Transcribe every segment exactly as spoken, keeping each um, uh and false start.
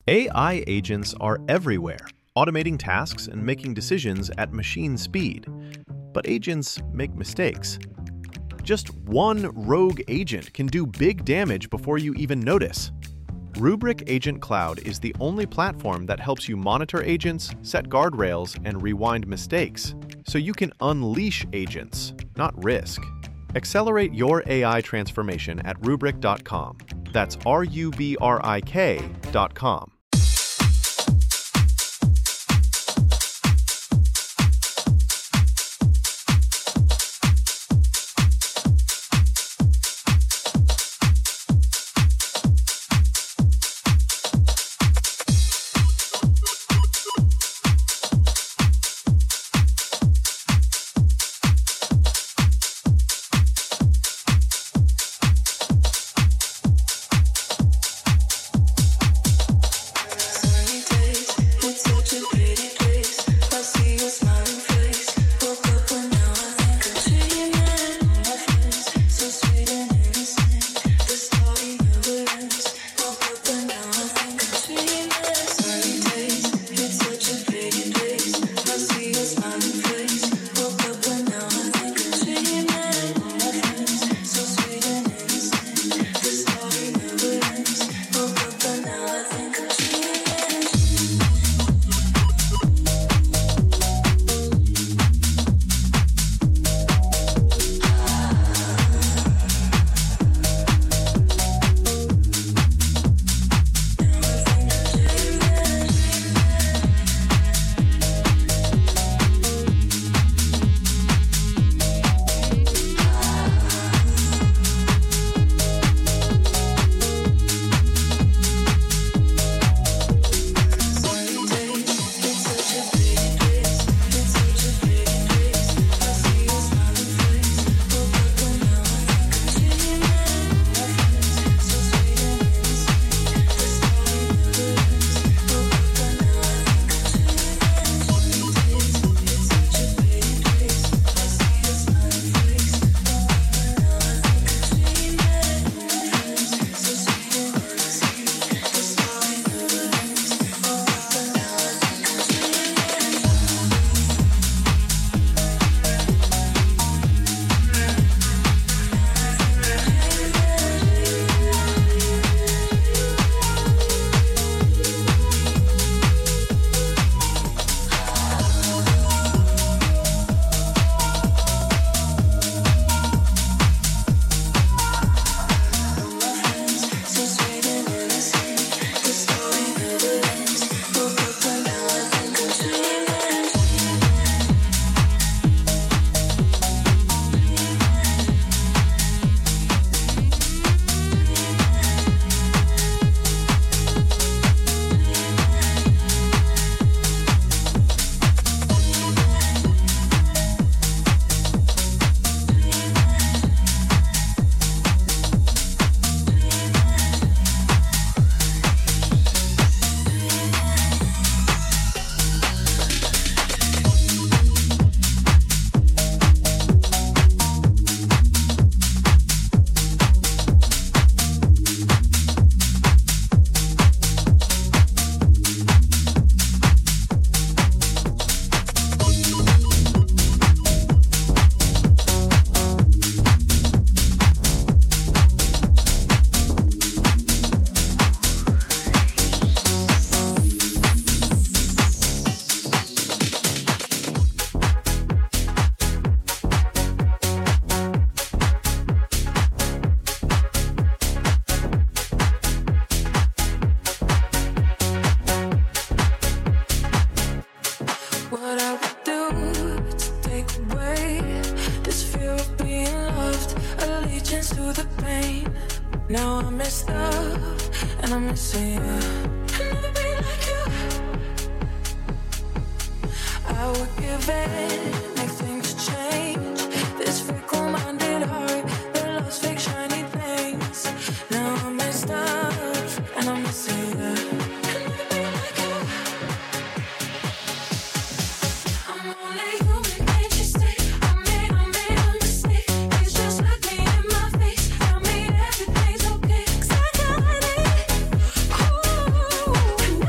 A I agents are everywhere, automating tasks and making decisions at machine speed. But agents make mistakes. Just one rogue agent can do big damage before you even notice. Rubrik Agent Cloud is the only platform that helps you monitor agents, set guardrails, and rewind mistakes, so you can unleash agents, not risk. Accelerate your A I transformation at rubrik dot com. That's R U B R I K dot com. Now I'm messed up and I'm missing you. I'll never be like you. I would give anything to change this fickle-minded heart that loves fake shiny things. Now I'm messed up and I'm missing you. I'll never be like you. I'm only human, can't you see? I made, I made a mistake. It's just like me in my face. Tell me everything's okay, 'cause I got it. Ooh,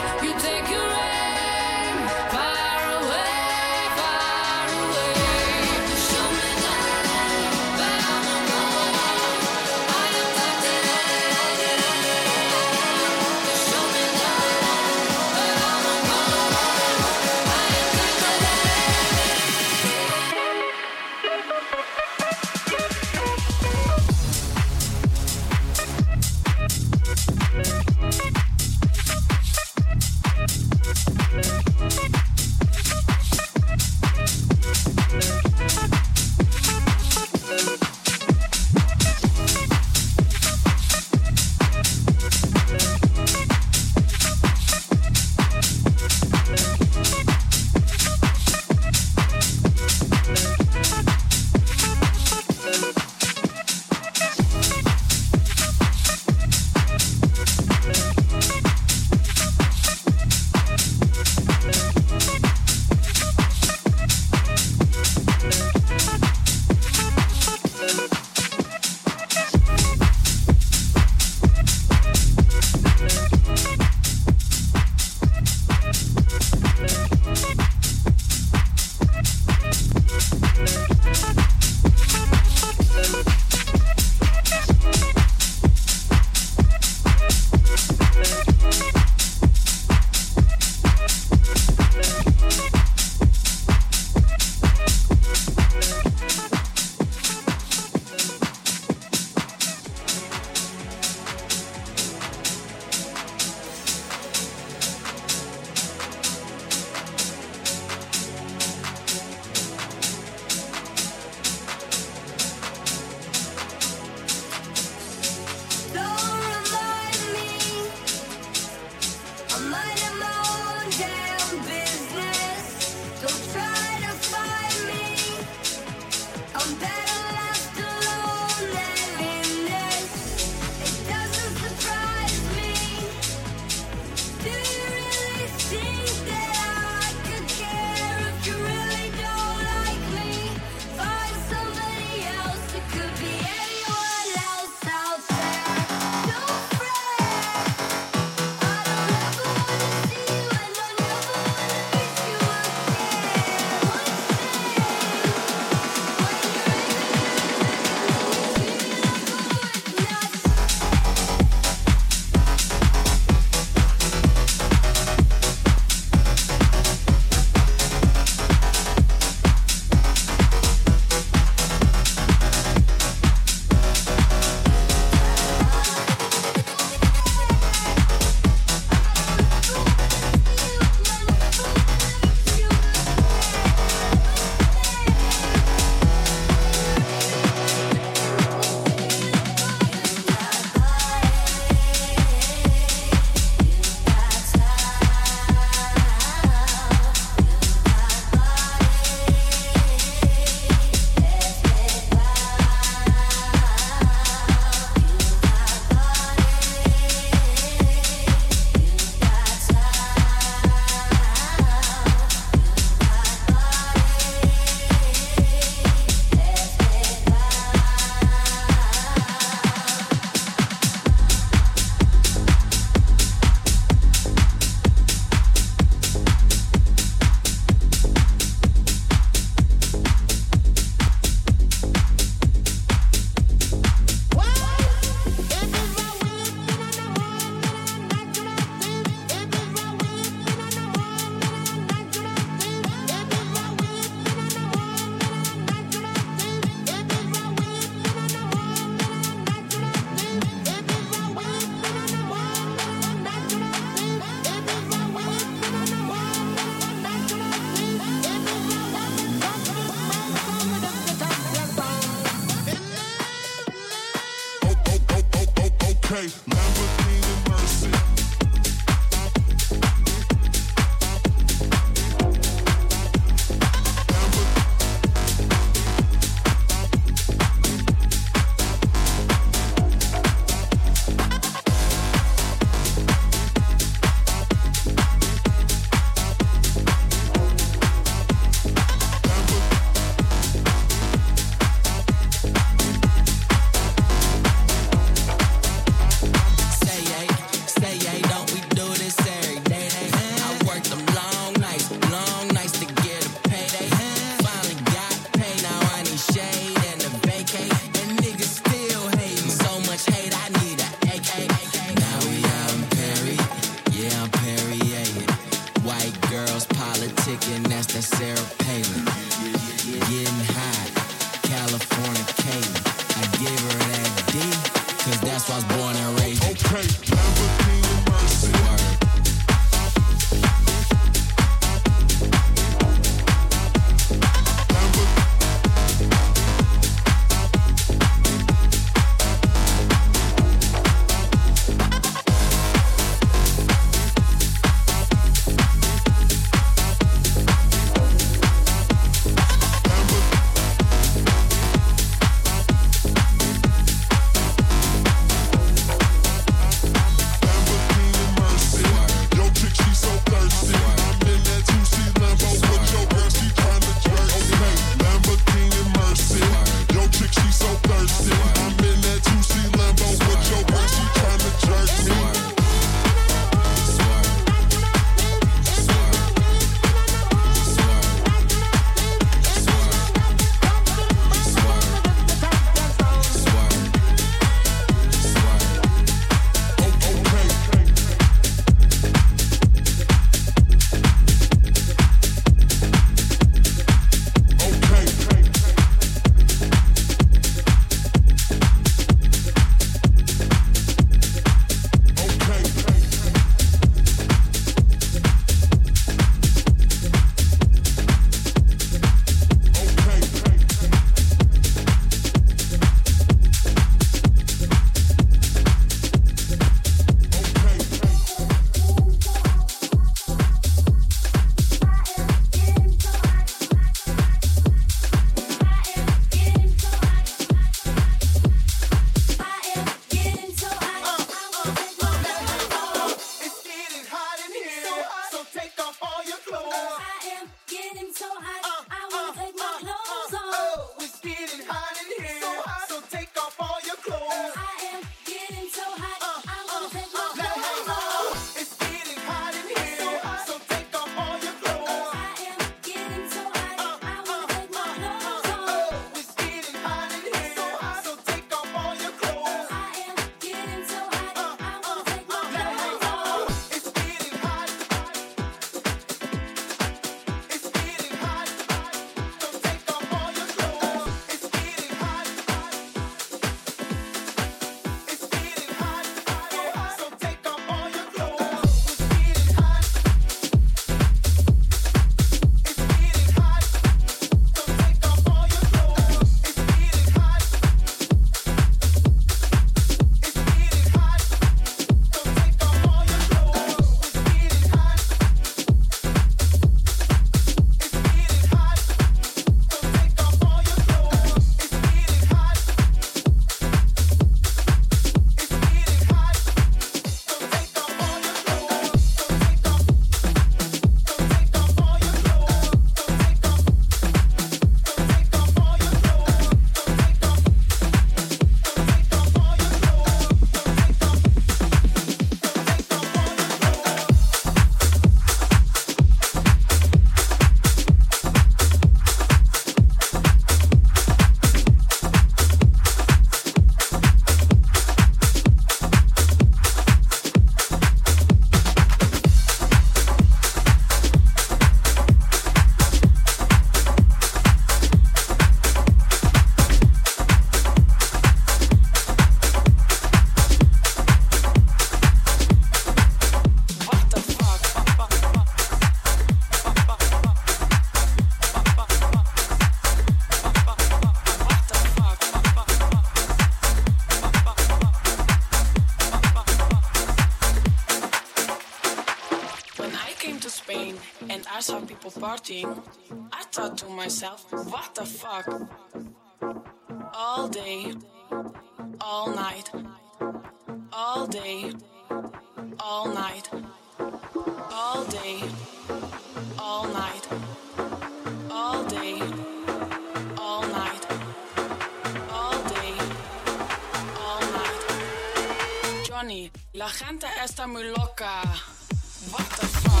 came to Spain and I saw people partying, I thought to myself, what the fuck? All day, all night, all day, all night, all day, all night, all day, all night, all day, all night. Johnny, la gente está muy loca. What the fuck?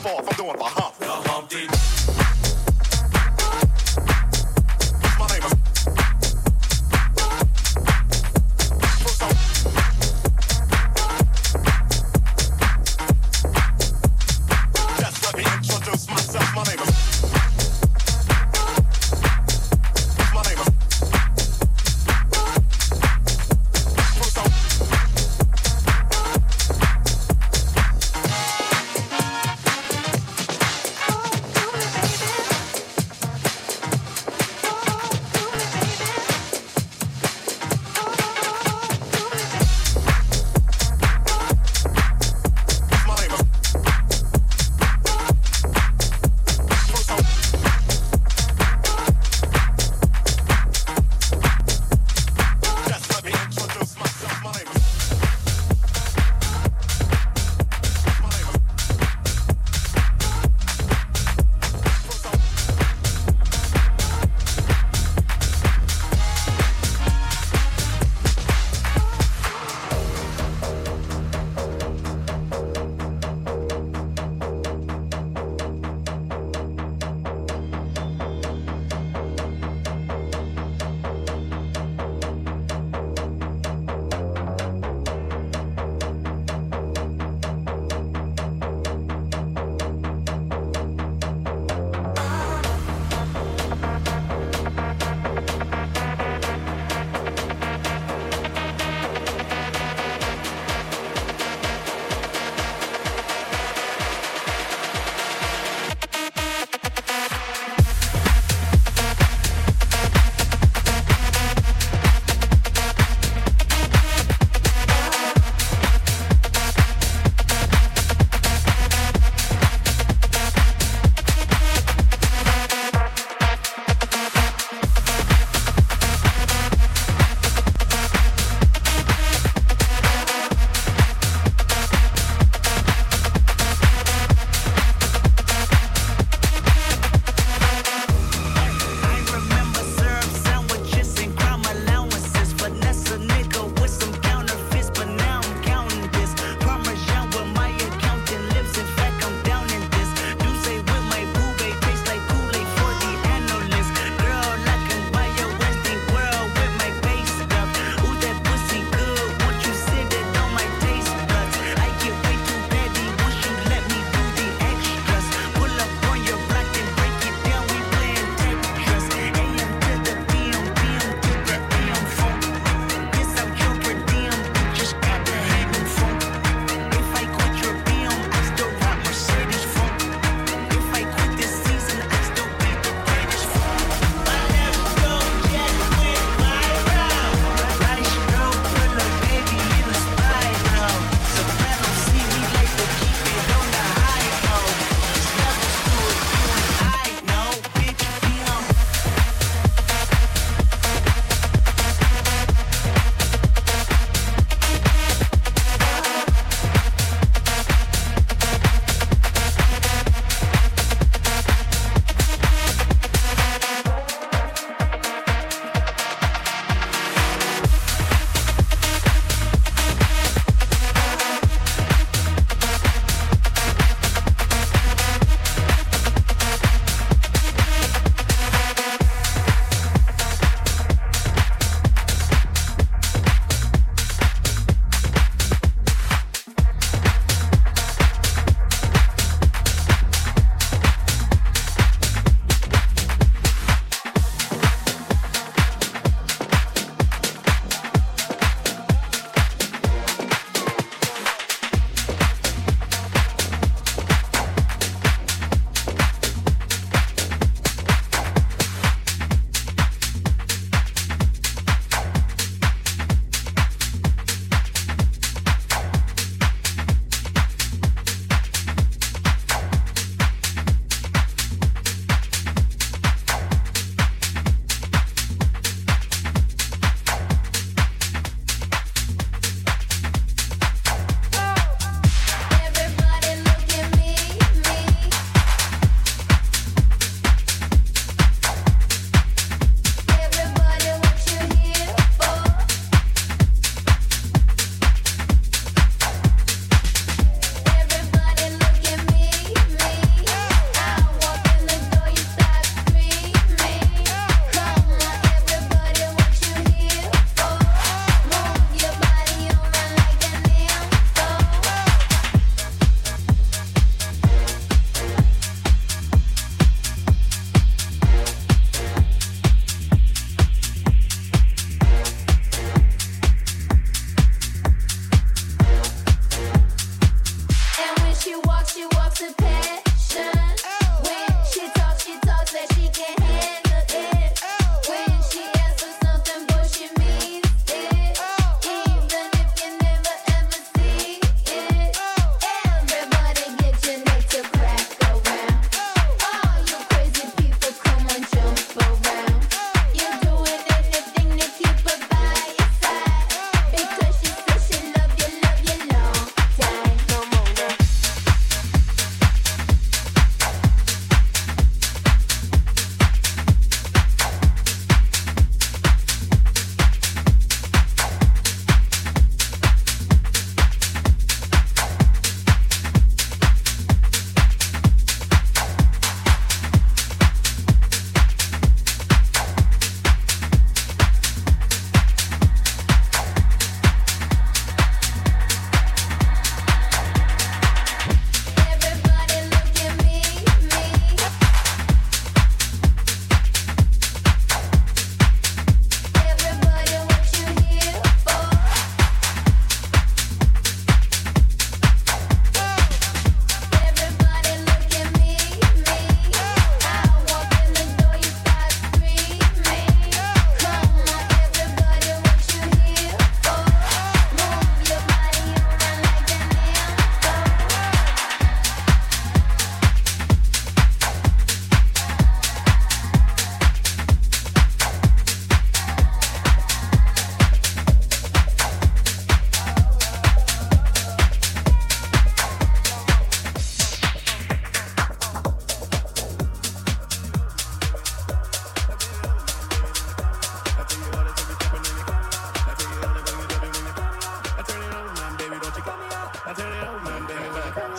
F off, I'm doing the hump. The Humpty. My name is. Just let me introduce myself. My name is. My name is.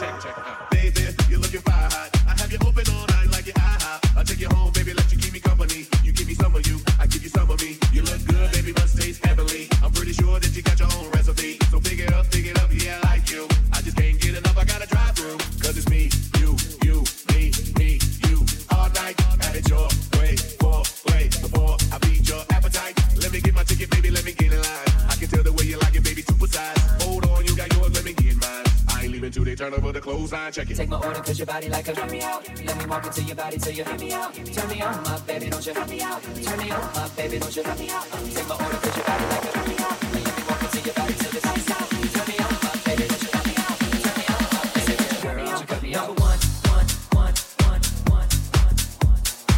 check, check. Uh, baby, you're looking fire hot. I have you open all night like you're high high. I'll take you home, baby, let you keep me company. You give me some of you, I give you some of me. You look good, baby, must taste heavenly. I'm pretty sure that you got your own recipe. So pick it up, pick it up, yeah, I like you. I just can't get enough, I gotta drive through. Cause it's me, you, you, me, me, you. All night, have it your way. For play before I feed your appetite. Let me get my ticket, baby, let me get in line. I can tell the way you like it, baby, super size. Hold on, you got yours, let me get mine. I ain't leaving till they turn over the clothesline, check it. Take my order, cause your body like a turn me out. Let me walk into your body till you turn me out. Turn me on, my baby, don't you turn me out. Turn me on, my baby, don't you turn me out. Take my order, cause your body like a turn me out. Let me walk into your body till it's lights out. Turn me on, my baby, don't you turn me out. Turn me on, my baby, don't you turn me out. You cut me out. Number one, one, one, one, one, one, one.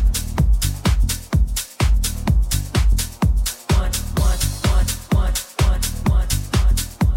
One, one, one, one, one, one, one, one.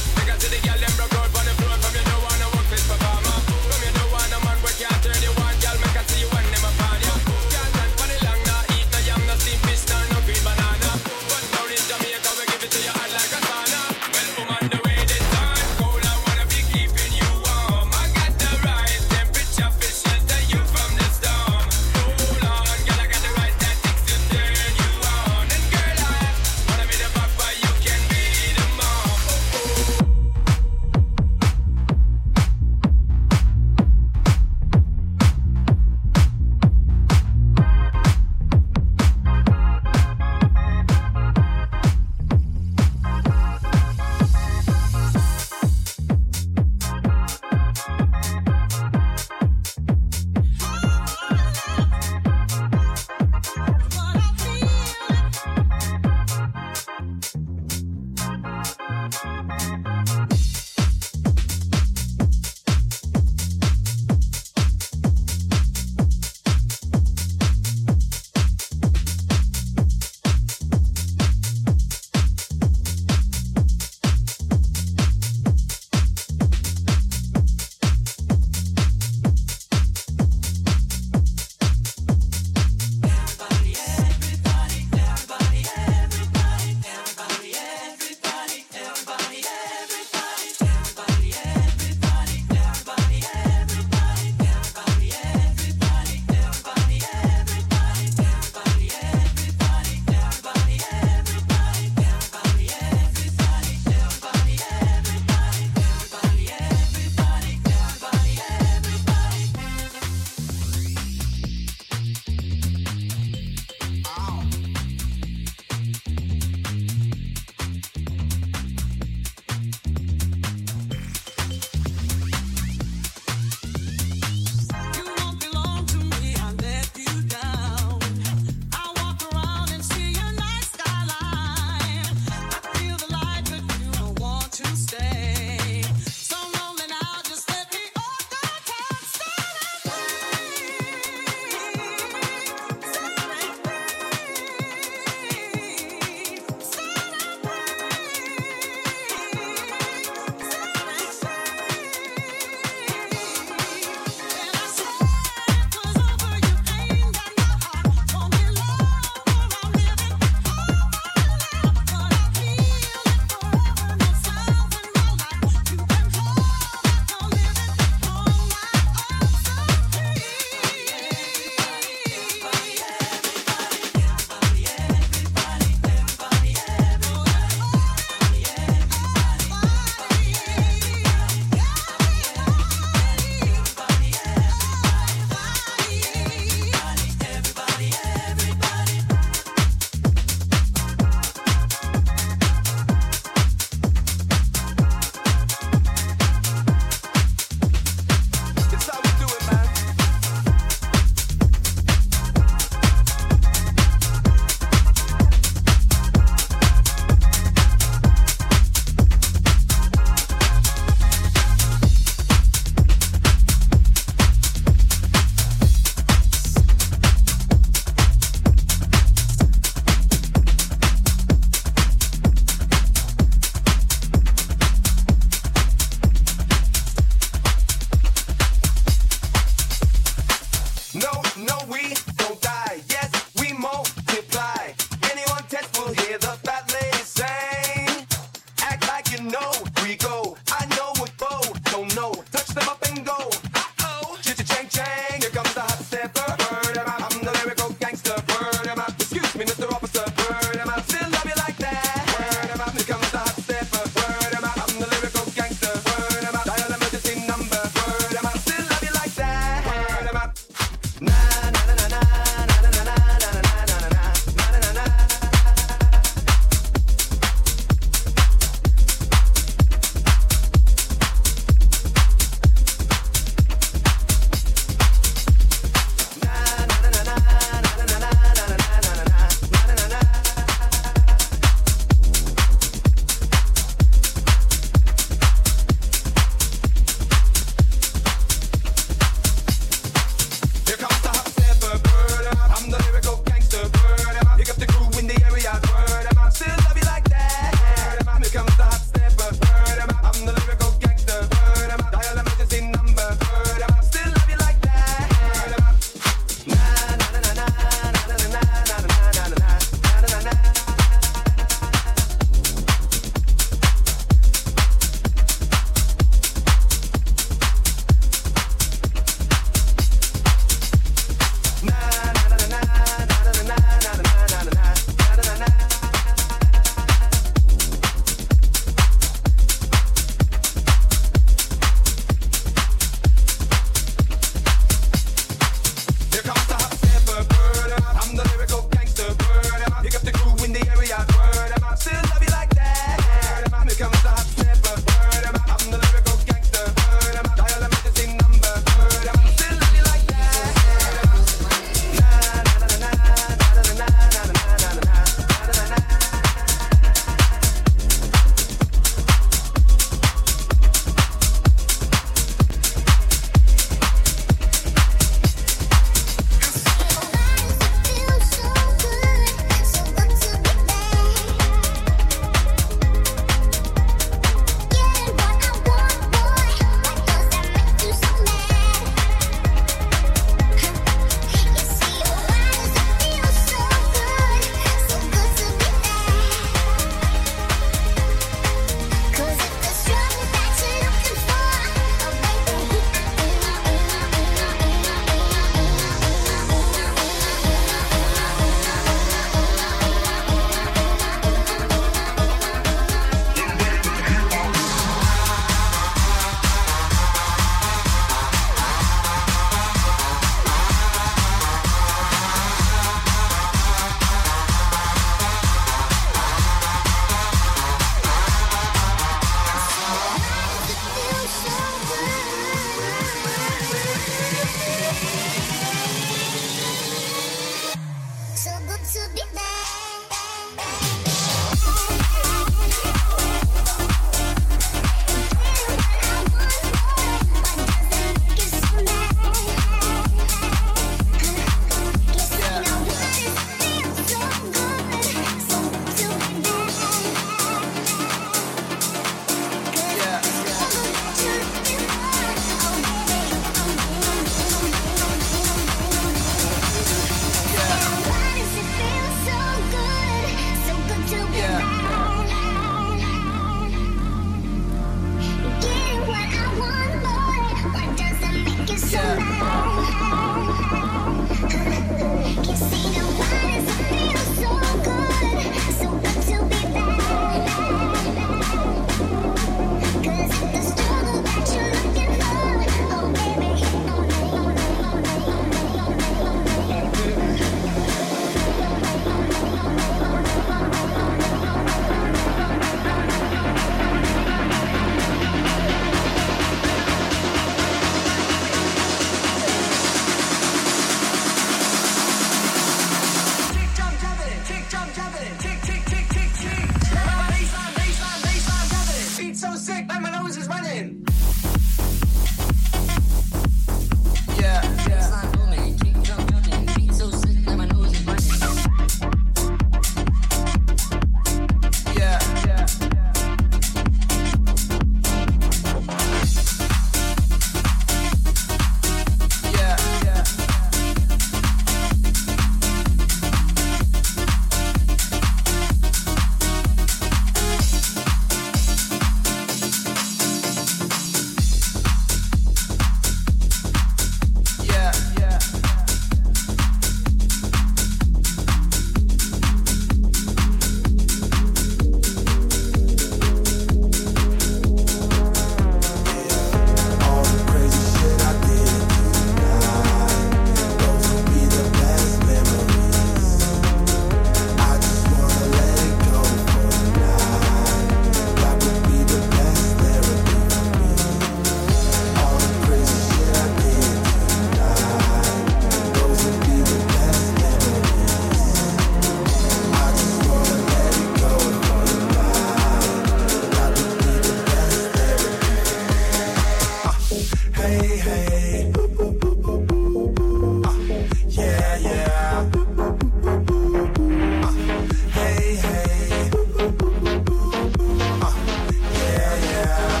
hey, hey. Uh, yeah, yeah. Uh, hey, hey. Uh, yeah, yeah.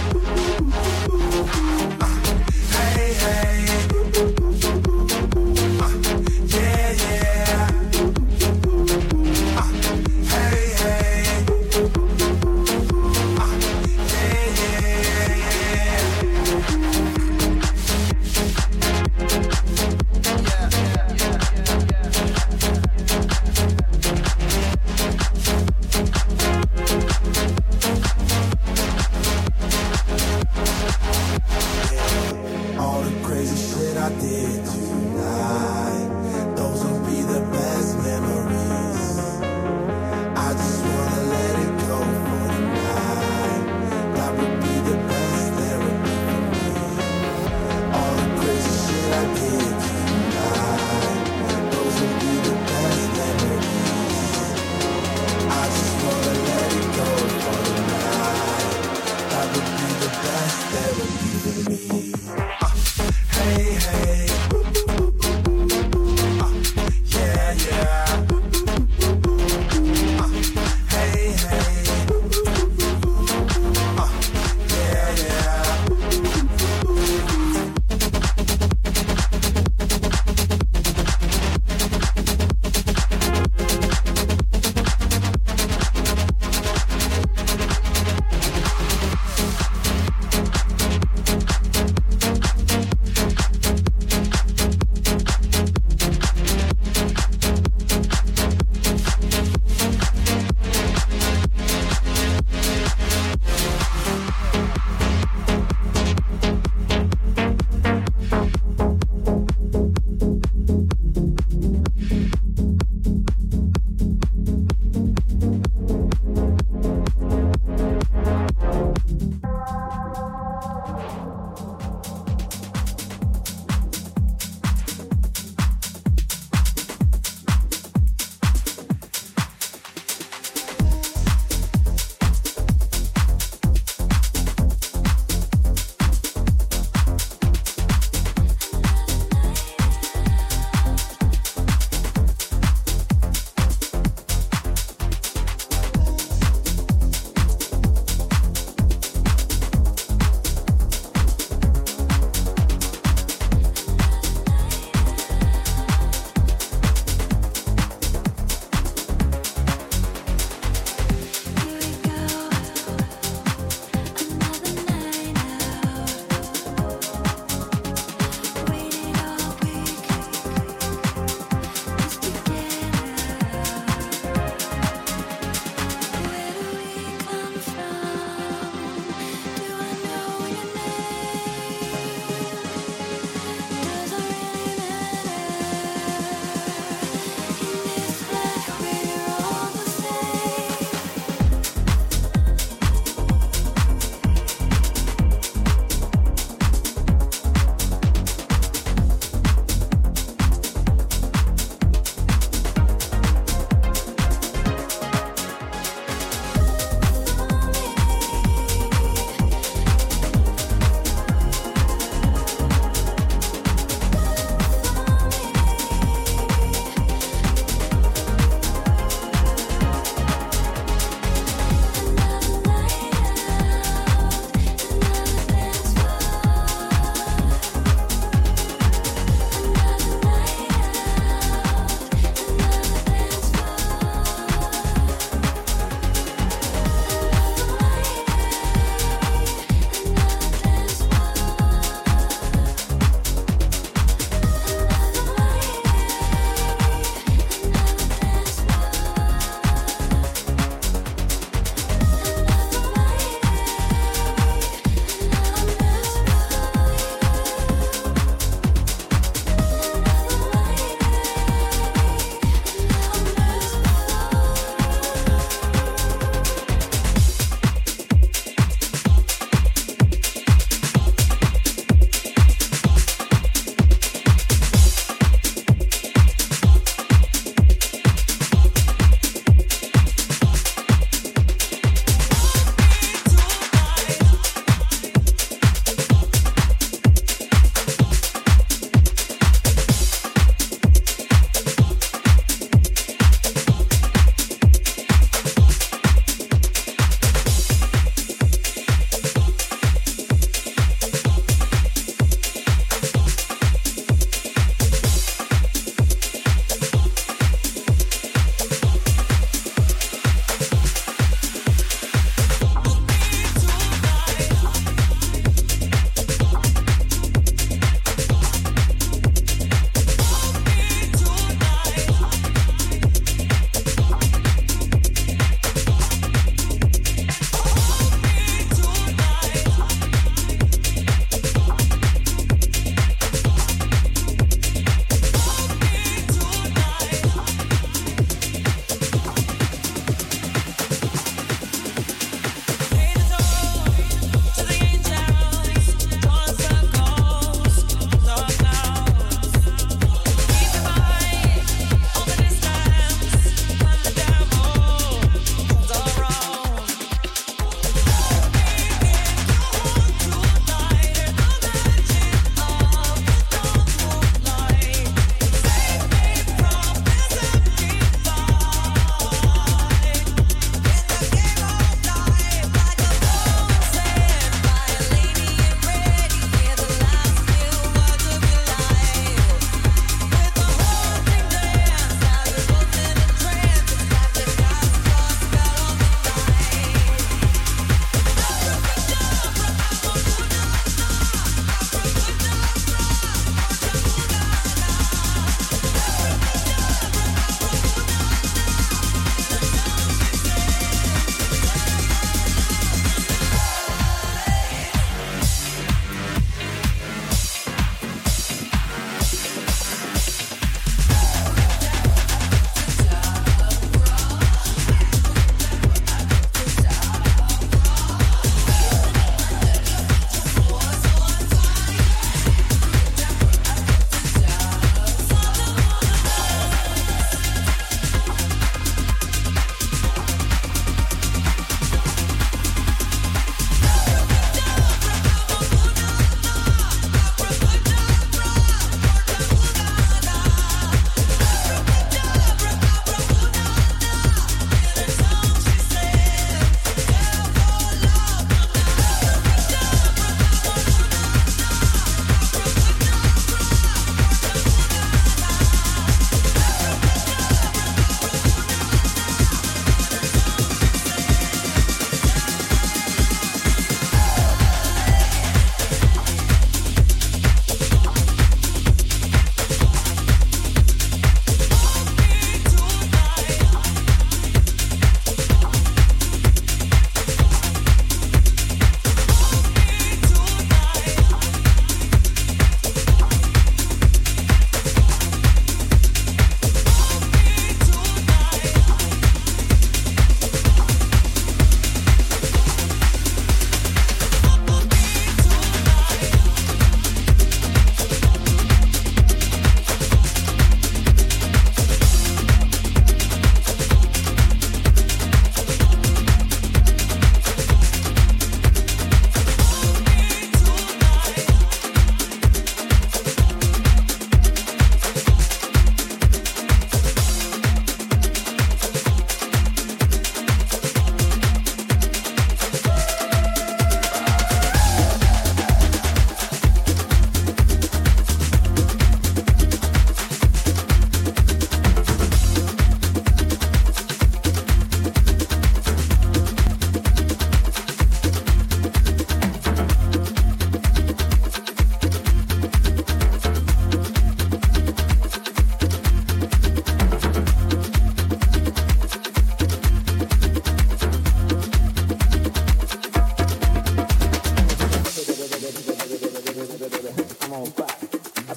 Uh, hey, hey. Uh, yeah, yeah. Uh, hey, hey. Uh, yeah, yeah. All the crazy shit I did tonight, those will be the best memories. I just wanna let it go for tonight. That would be the best therapy for me. All the crazy shit I did tonight, those will be the best memories. I just wanna let it go for tonight. That would be the best therapy for me. Uh, hey, hey.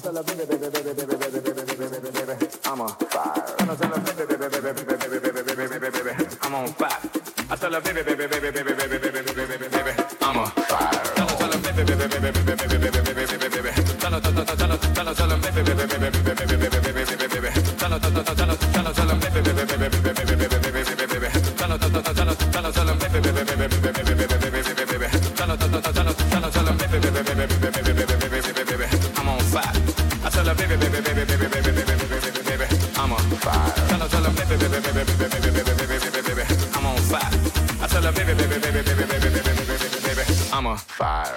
tell her, baby, baby, baby, baby, baby, baby, baby, baby, baby, I'm on fire. Tell her, tell her, baby, baby, baby, baby, baby, baby, baby, baby, baby, I'm on fire. I tell her, baby, baby, baby, baby, baby, baby, baby, baby, baby, I'm on fire. Tell her, tell her, baby, baby, baby, baby, baby, baby, baby, baby, baby, tell her, tell her, tell her, tell her, tell her, baby, baby, baby, baby, baby, baby, baby, baby, tell her, tell her, tell her, tell her, tell her, baby, baby, baby, baby, baby, baby, baby, baby, tell her, tell her, tell her, tell her, tell her, baby, baby, baby, baby, baby, baby, baby, baby, tell her, tell her, tell her, tell her, tell her, baby, baby, baby, baby, baby, baby, baby, baby, I'm on fire. I tell her, baby, baby, baby, baby, baby, baby, baby, baby, baby, I'm on fire. Tell her, tell her, baby, baby, baby, baby, baby, baby, baby, baby, I'm on fire. I tell her, baby, baby, baby, baby, baby, baby, baby, baby, I'm on fire.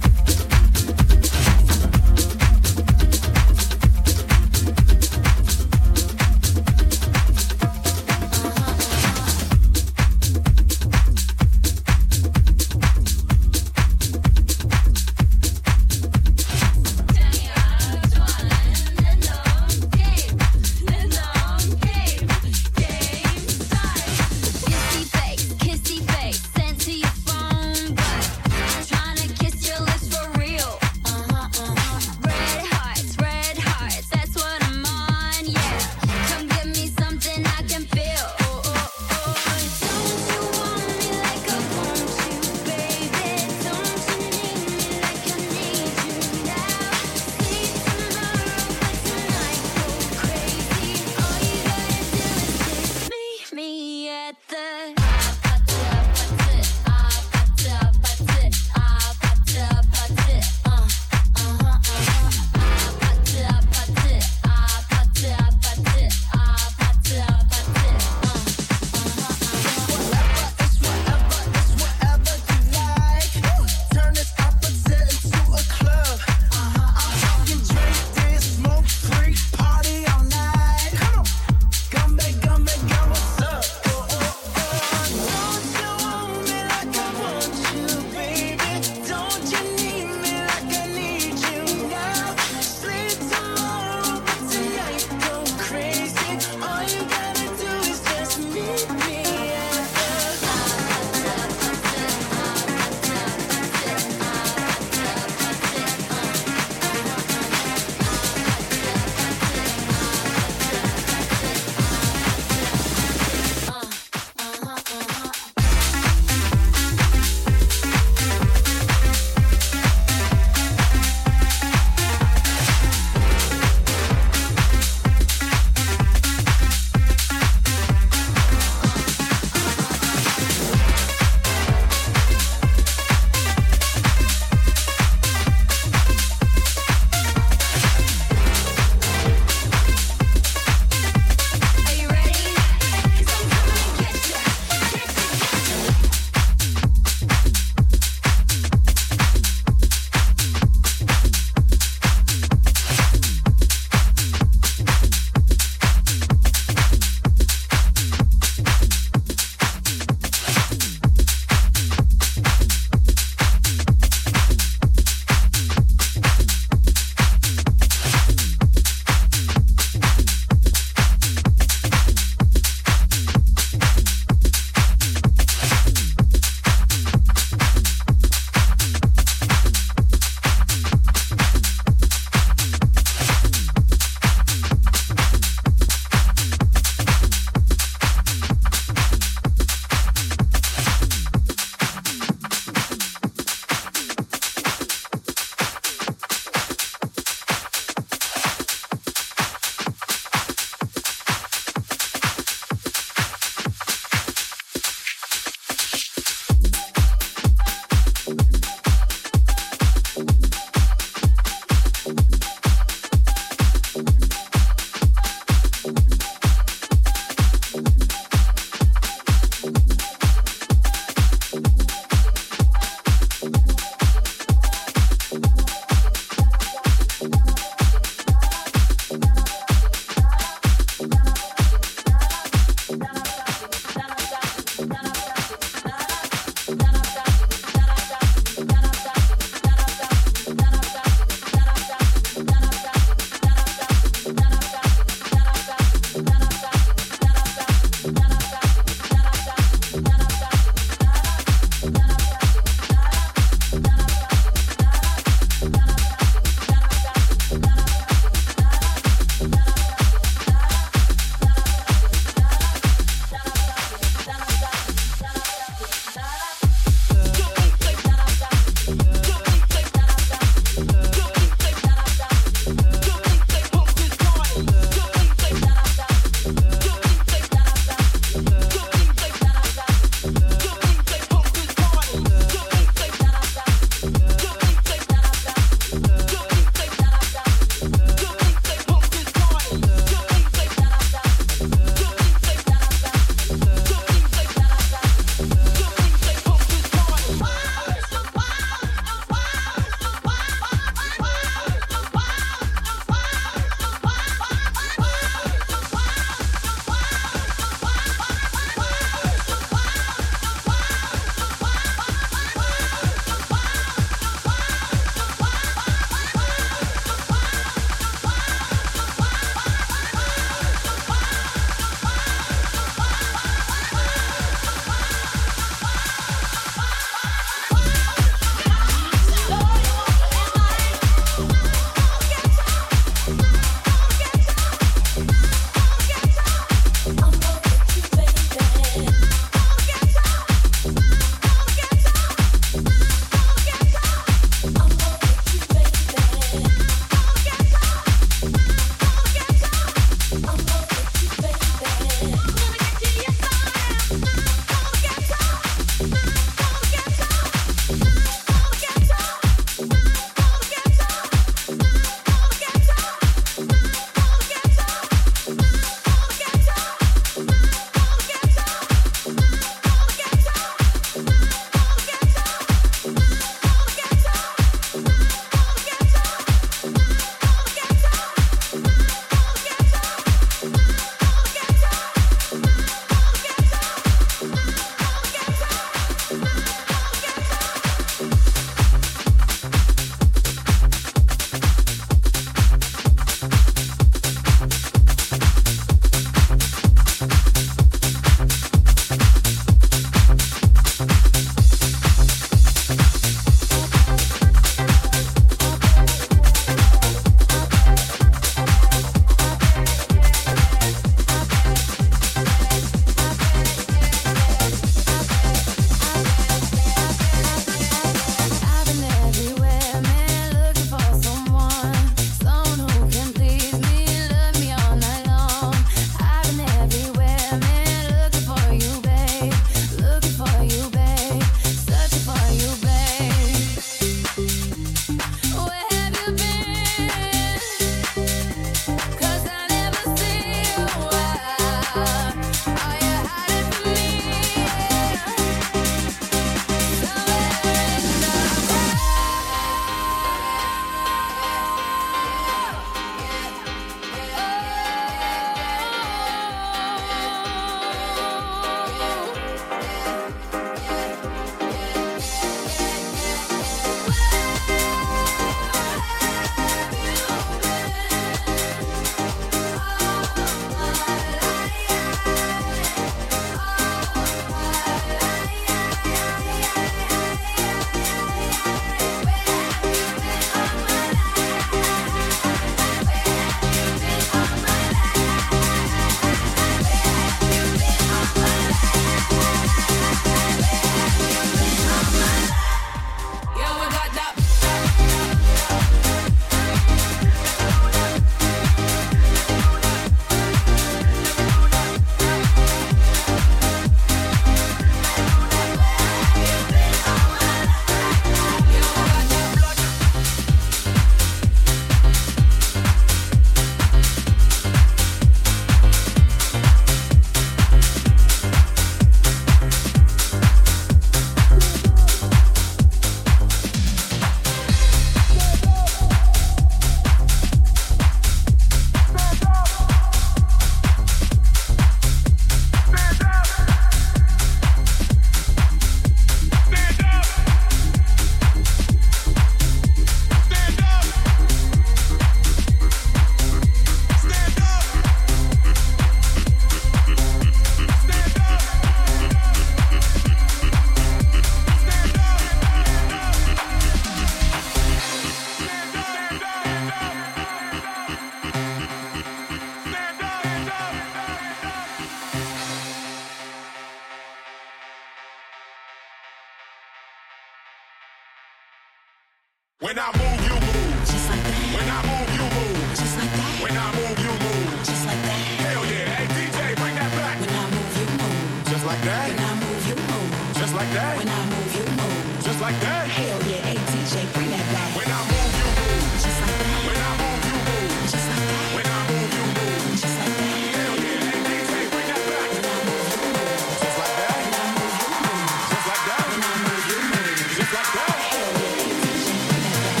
When I move, you move. Just like that. When I move, you move. Just like that. When I move, you move. Just like that. Hell yeah. Hey, D J, bring that back. When I move, you move. Just like that. When I move, you move. Just like that. When I move, you move. Just like that. Hell yeah. Hey, D J, bring that back. When I move, you move. Just like that. When I move, you move. Just like that. When I move, you move. Just like that. Hell yeah. Hey, D J, bring that back. When I move, you move. Just like that. When I move, you move. Just like that. When I move, you move. Just like that. Hell yeah. Hey, D J, bring that back.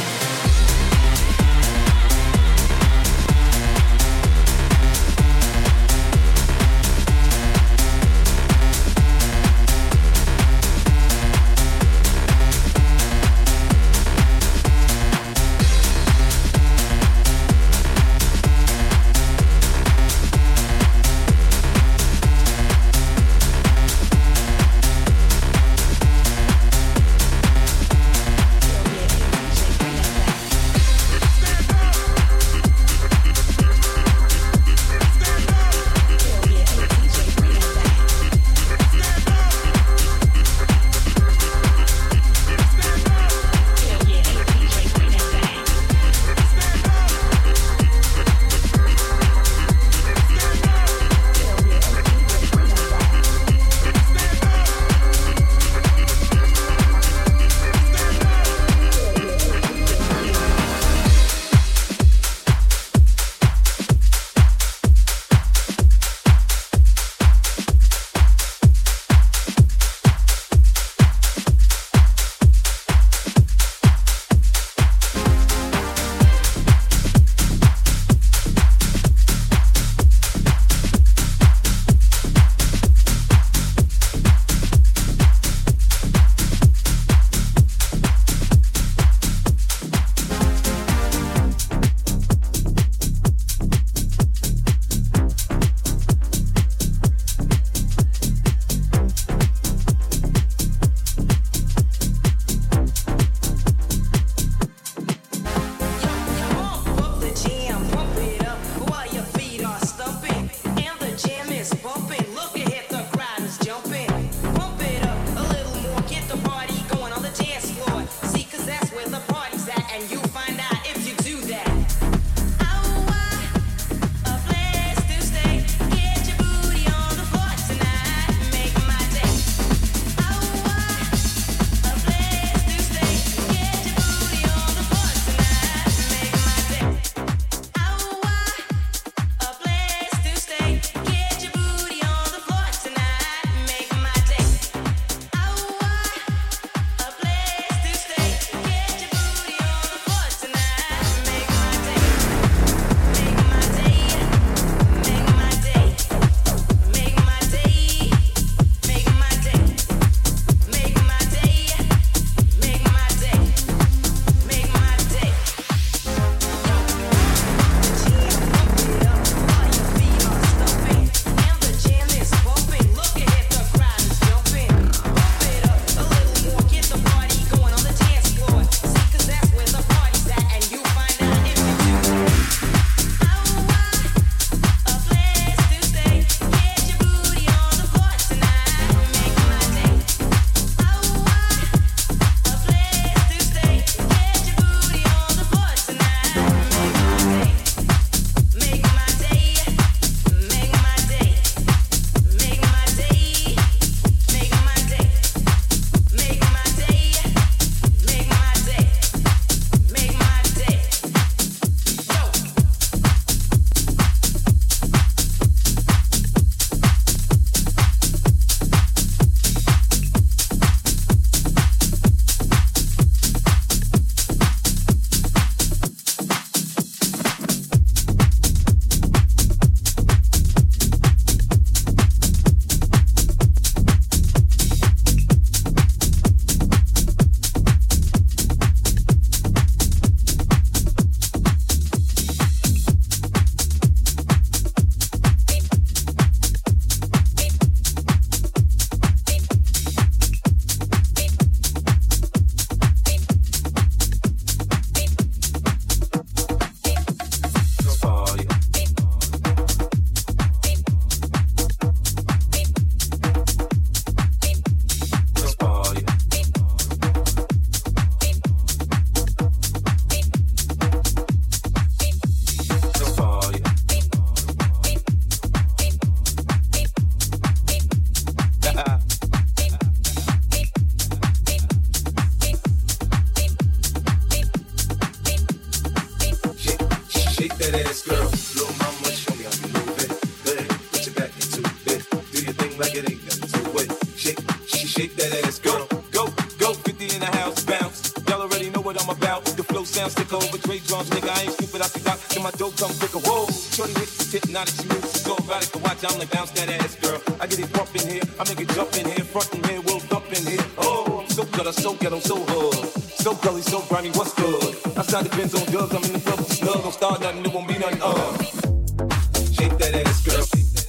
that ass, girl. Little mama, show me how you move it. Go ahead, put your back into it. Do your thing like it ain't nothing to it. Shake, she shake that ass, girl. Go, go, fifty in the house, bounce. Y'all already know what I'm about. The flow sounds sick over Dre drums, nigga. I ain't stupid, I see doc. Till my dope come quicker. Whoa, shorty hits the tip, now that she moves, it's all about it. To watch, I'm like bounce that ass, girl. I get it bump in here, I make it jump in here, front in here, we'll thump in here. Oh, I'm so good, I'm so ghetto, so hood. So gully, so grimy, what's good? Outside the Benz on dubs, I'm in the club with the snug. Don't start nothing, it won't be nothing, uh. Shake that ass, girl.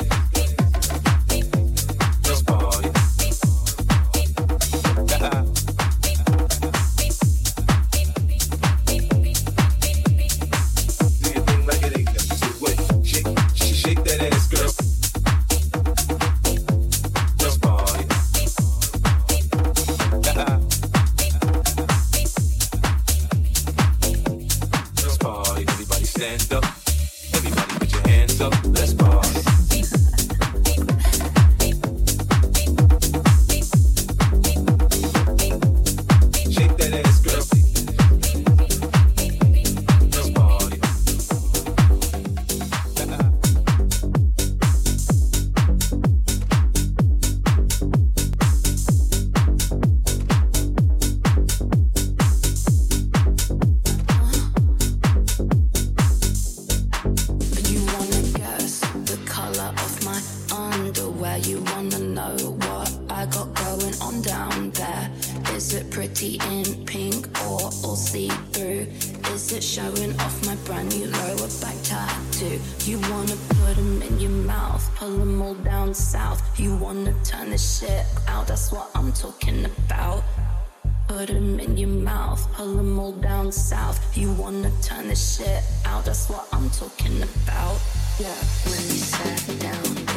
Let's party. Uh-uh. Do your thing like it ain't nothing to it. Shake, she shake that ass, girl. Let's party. Uh-uh. Let's party. Everybody stand up. Everybody put your hands up. Let's party. Shake that ass, girl. Let's party. You wanna guess the color of my underwear? You wanna know what I got going on down there? Is it pretty in pink or all see-through? Is it showing off my brand new lower back tattoo? You wanna put them in your mouth, pull them all down south. You wanna turn this shit out, that's what I'm talking about. Put them in your mouth, pull them all down south. You wanna turn this shit out, that's what I'm talking about. Yeah, when you sat down